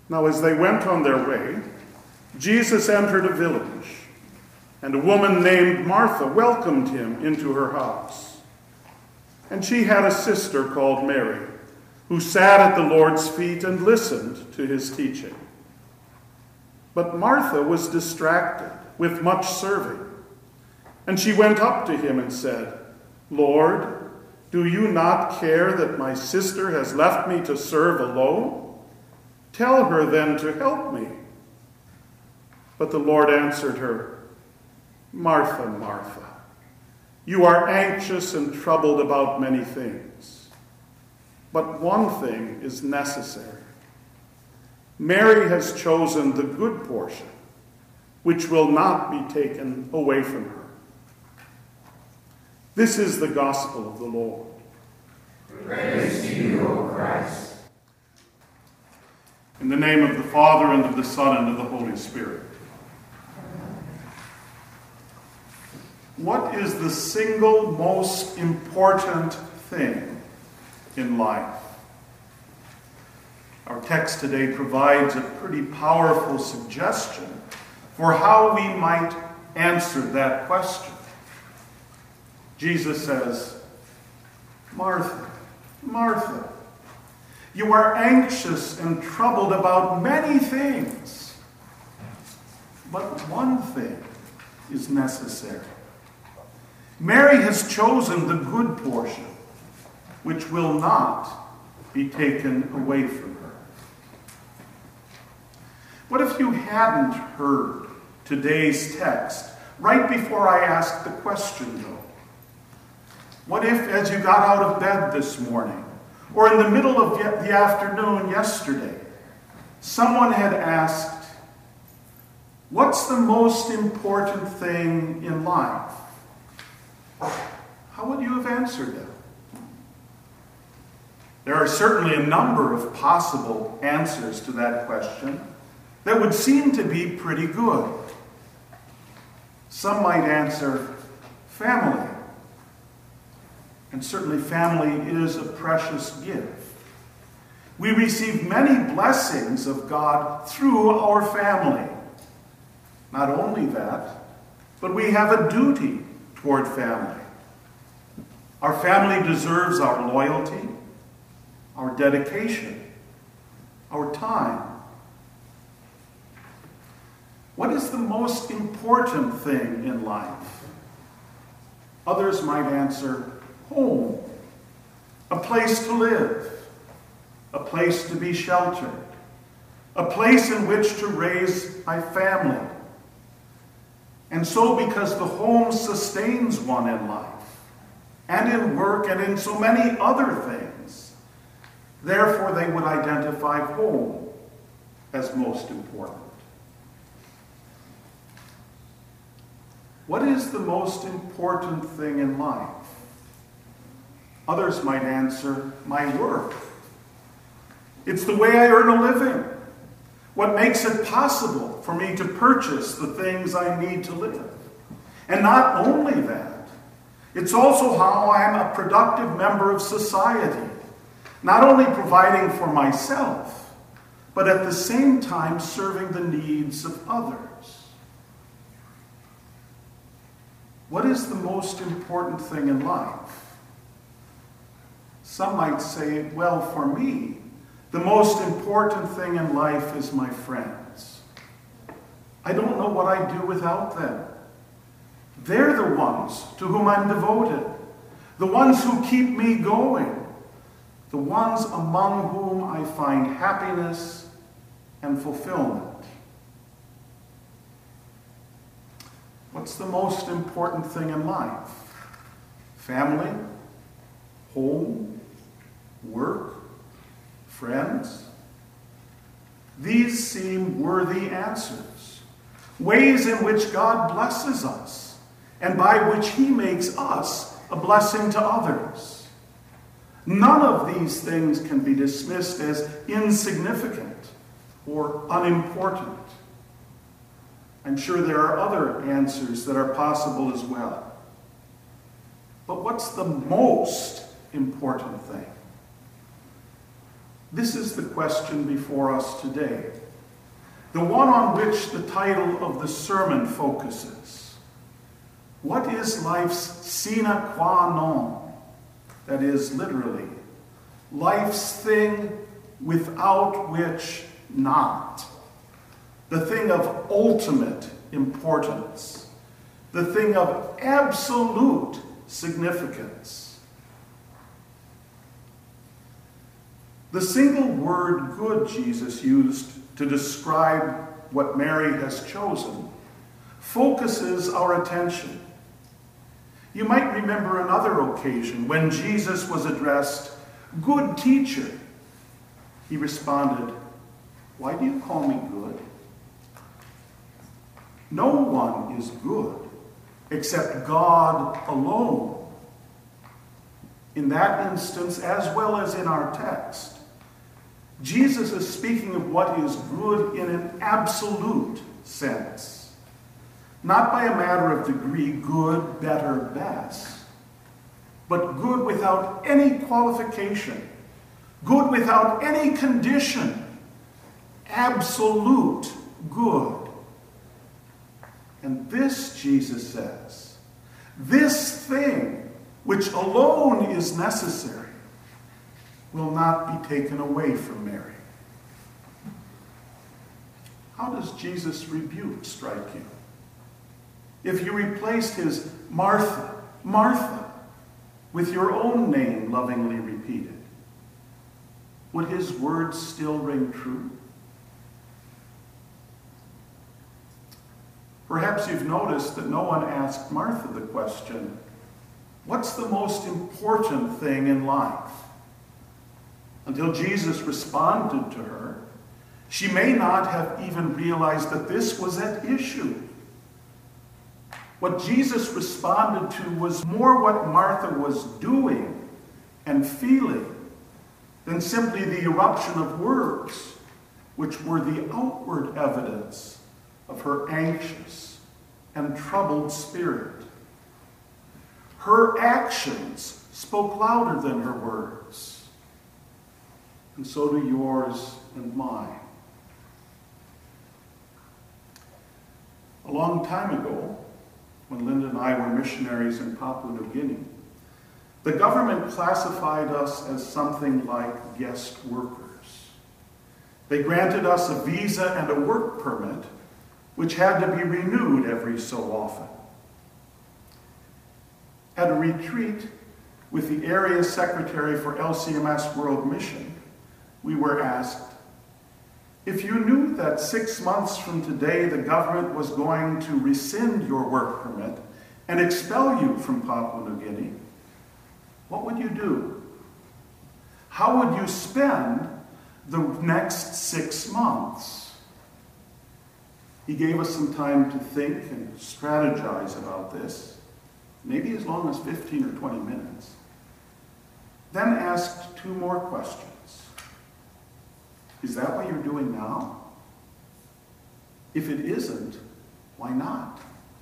Now, as they went on their way, Jesus entered a village, and a woman named Martha welcomed him into her house. And she had a sister called Mary, who sat at the Lord's feet and listened to his teaching. But Martha was distracted with much serving, and she went up to him and said, "Lord, do you not care that my sister has left me to serve alone? Tell her then to help me." But the Lord answered her, "Martha, Martha, you are anxious and troubled about many things, but one thing is necessary. Mary has chosen the good portion, which will not be taken away from her." This is the gospel of the Lord. Praise to you, O Christ. In the name of the Father, and of the Son, and of the Holy Spirit. What is the single most important thing in life? Our text today provides a pretty powerful suggestion for how we might answer that question. Jesus says, "Martha, Martha, you are anxious and troubled about many things, but one thing is necessary. Mary has chosen the good portion, which will not be taken away from her." What if you hadn't heard today's text right before I asked the question, though? What if, as you got out of bed this morning, or in the middle of the afternoon yesterday, someone had asked, "What's the most important thing in life?" How would you have answered them? There are certainly a number of possible answers to that question that would seem to be pretty good. Some might answer, family. And certainly family is a precious gift. We receive many blessings of God through our family. Not only that, but we have a duty toward family. Our family deserves our loyalty, our dedication, our time. What is the most important thing in life? Others might answer, home, a place to live, a place to be sheltered, a place in which to raise my family. And so, because the home sustains one in life, and in work, and in so many other things, therefore they would identify home as most important. What is the most important thing in life? Others might answer, my work. It's the way I earn a living. What makes it possible for me to purchase the things I need to live. And not only that, it's also how I'm a productive member of society. Not only providing for myself, but at the same time serving the needs of others. What is the most important thing in life? Some might say, well, for me, the most important thing in life is my friends. I don't know what I'd do without them. They're the ones to whom I'm devoted, the ones who keep me going, the ones among whom I find happiness and fulfillment. What's the most important thing in life? Family, home, work, friends? These seem worthy answers, ways in which God blesses us, and by which he makes us a blessing to others. None of these things can be dismissed as insignificant or unimportant. I'm sure there are other answers that are possible as well. But what's the most important thing? This is the question before us today, the one on which the title of the sermon focuses. What is life's sine qua non? That is, literally, life's thing without which not. The thing of ultimate importance. The thing of absolute significance. The single word good Jesus used to describe what Mary has chosen focuses our attention. You might remember another occasion when Jesus was addressed, "Good teacher." He responded, "Why do you call me good? No one is good except God alone." In that instance, as well as in our text, Jesus is speaking of what is good in an absolute sense, not by a matter of degree, good, better, best, but good without any qualification, good without any condition, absolute good. And this, Jesus says, this thing which alone is necessary will not be taken away from Mary. How does Jesus' rebuke strike you? If you replaced his Martha, Martha, with your own name lovingly repeated, would his words still ring true? Perhaps you've noticed that no one asked Martha the question, what's the most important thing in life? Until Jesus responded to her, she may not have even realized that this was at issue. What Jesus responded to was more what Martha was doing and feeling than simply the eruption of words, which were the outward evidence of her anxious and troubled spirit. Her actions spoke louder than her words. And so do yours and mine. A long time ago, when Linda and I were missionaries in Papua New Guinea, the government classified us as something like guest workers. They granted us a visa and a work permit, which had to be renewed every so often. At a retreat with the area secretary for LCMS World Mission, we were asked, if you knew that 6 months from today the government was going to rescind your work permit and expel you from Papua New Guinea, what would you do? How would you spend the next 6 months? He gave us some time to think and strategize about this, maybe as long as 15 or 20 minutes. Then asked 2 more questions. Is that what you're doing now? If it isn't, why not?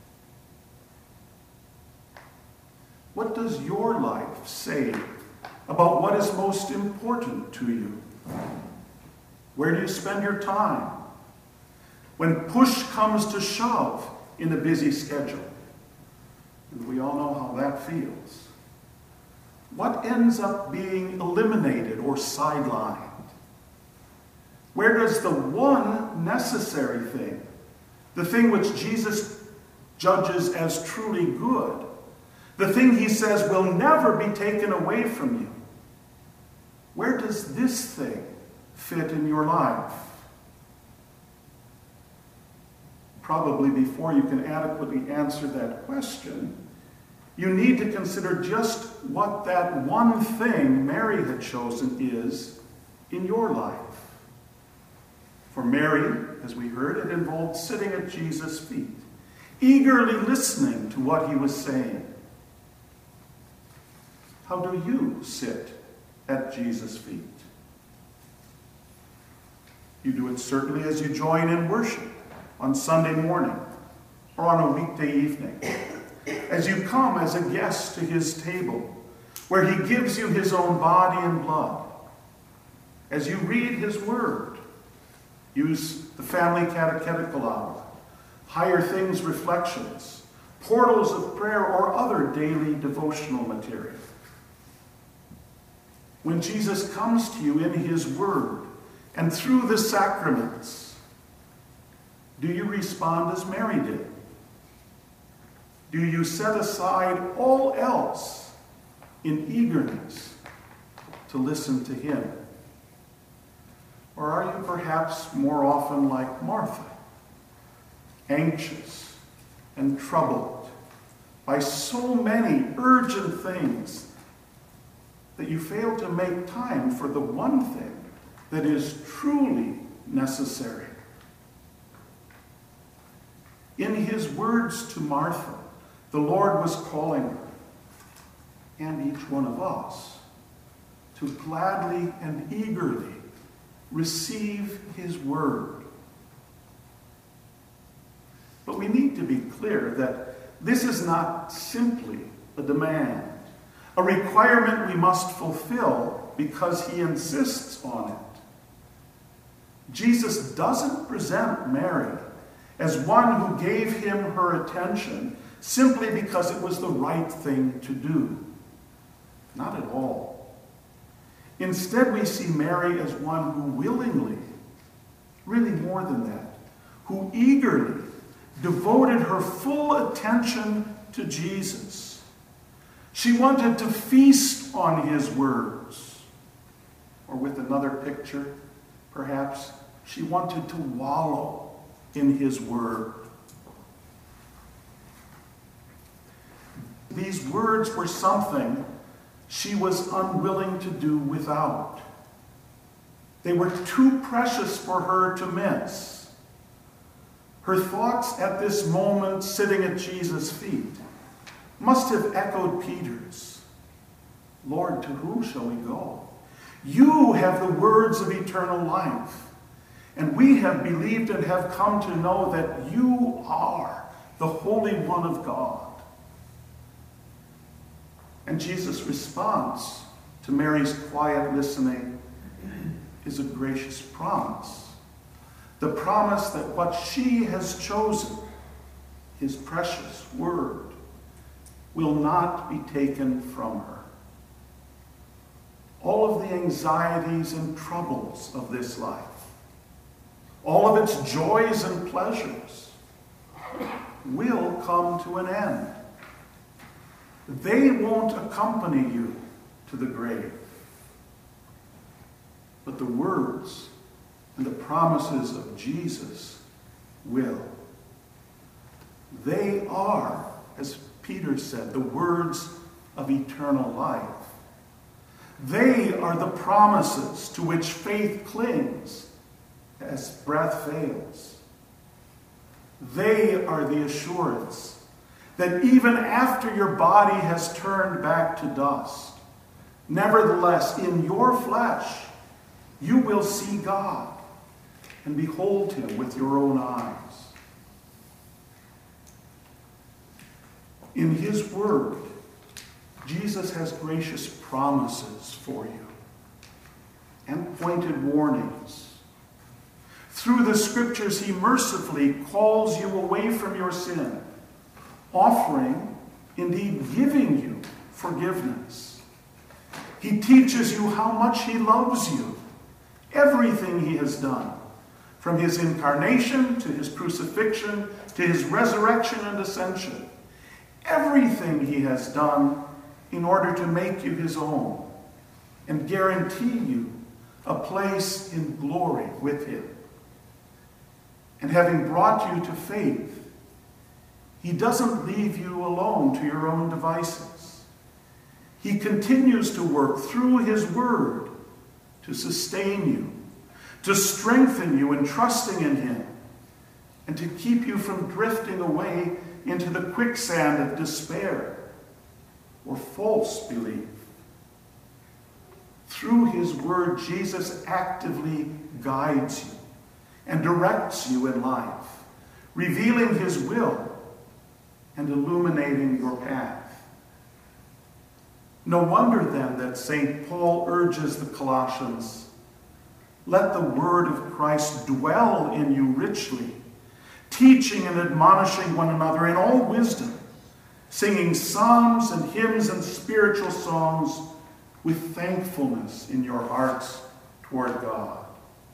What does your life say about what is most important to you? Where do you spend your time? When push comes to shove in a busy schedule, and we all know how that feels. What ends up being eliminated or sidelined? Where does the one necessary thing, the thing which Jesus judges as truly good, the thing he says will never be taken away from you, where does this thing fit in your life? Probably before you can adequately answer that question, you need to consider just what that one thing Mary had chosen is in your life. For Mary, as we heard, it involved sitting at Jesus' feet, eagerly listening to what he was saying. How do you sit at Jesus' feet? You do it certainly as you join in worship on Sunday morning or on a weekday evening, as you come as a guest to his table, where he gives you his own body and blood, as you read his word. Use the family catechetical hour, higher things reflections, portals of prayer, or other daily devotional material. When Jesus comes to you in his word and through the sacraments, do you respond as Mary did? Do you set aside all else in eagerness to listen to him? Or are you perhaps more often like Martha, anxious and troubled by so many urgent things that you fail to make time for the one thing that is truly necessary? In his words to Martha, the Lord was calling her, and each one of us, to gladly and eagerly receive his word. But we need to be clear that this is not simply a demand, a requirement we must fulfill because he insists on it. Jesus doesn't present Mary as one who gave him her attention simply because it was the right thing to do. Not at all. Instead, we see Mary as one who willingly, really more than that, who eagerly devoted her full attention to Jesus. She wanted to feast on his words. Or with another picture, perhaps, she wanted to wallow in his word. These words were something she was unwilling to do without. They were too precious for her to miss. Her thoughts at this moment, sitting at Jesus' feet, must have echoed Peter's. Lord, to whom shall we go? You have the words of eternal life, and we have believed and have come to know that you are the Holy One of God. And Jesus' response to Mary's quiet listening is a gracious promise. The promise that what she has chosen, his precious word, will not be taken from her. All of the anxieties and troubles of this life, all of its joys and pleasures, will come to an end. They won't accompany you to the grave. But the words and the promises of Jesus will. They are, as Peter said, the words of eternal life. They are the promises to which faith clings as breath fails. They are the assurance that even after your body has turned back to dust, nevertheless, in your flesh, you will see God and behold him with your own eyes. In his word, Jesus has gracious promises for you and pointed warnings. Through the scriptures, he mercifully calls you away from your sin, offering, indeed giving you forgiveness. He teaches you how much he loves you, everything he has done, from his incarnation to his crucifixion to his resurrection and ascension. Everything he has done in order to make you his own and guarantee you a place in glory with him. And having brought you to faith, he doesn't leave you alone to your own devices. He continues to work through his word to sustain you, to strengthen you in trusting in him, and to keep you from drifting away into the quicksand of despair or false belief. Through his word, Jesus actively guides you and directs you in life, revealing his will and illuminating your path. No wonder then that St. Paul urges the Colossians, Let the word of Christ dwell in you richly, teaching and admonishing one another in all wisdom, singing psalms and hymns and spiritual songs with thankfulness in your hearts toward God.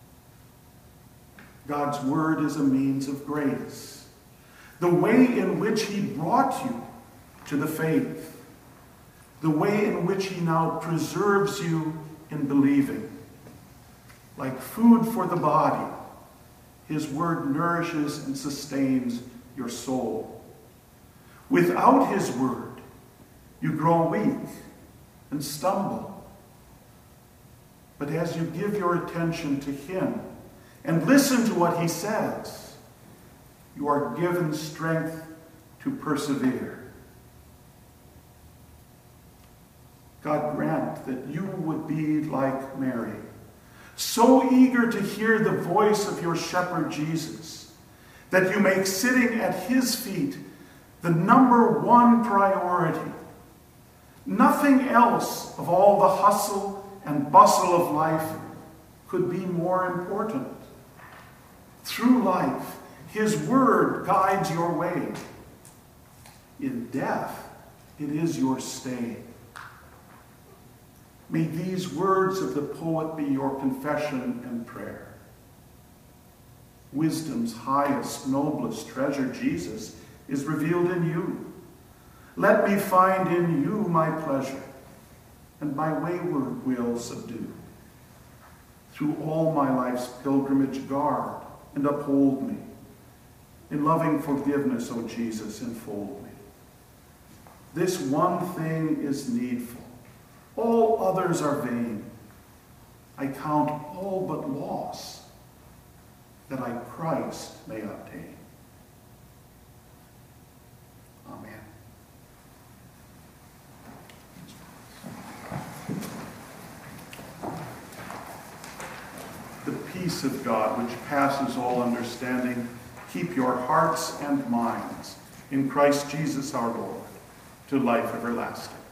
God's word is a means of grace, the way in which he brought you to the faith, the way in which he now preserves you in believing. Like food for the body, his word nourishes and sustains your soul. Without his word, you grow weak and stumble. But as you give your attention to him and listen to what he says, you are given strength to persevere. God grant that you would be like Mary, so eager to hear the voice of your shepherd Jesus, that you make sitting at his feet the number one priority. Nothing else of all the hustle and bustle of life could be more important. Through life, his word guides your way. In death, it is your stay. May these words of the poet be your confession and prayer. Wisdom's highest, noblest treasure, Jesus, is revealed in you. Let me find in you my pleasure, and my wayward will subdue. Through all my life's pilgrimage, guard and uphold me. In loving forgiveness, O Jesus, enfold me. This one thing is needful. All others are vain. I count all but loss, that I Christ may obtain. Amen. The peace of God, which passes all understanding, keep your hearts and minds in Christ Jesus our Lord, to life everlasting.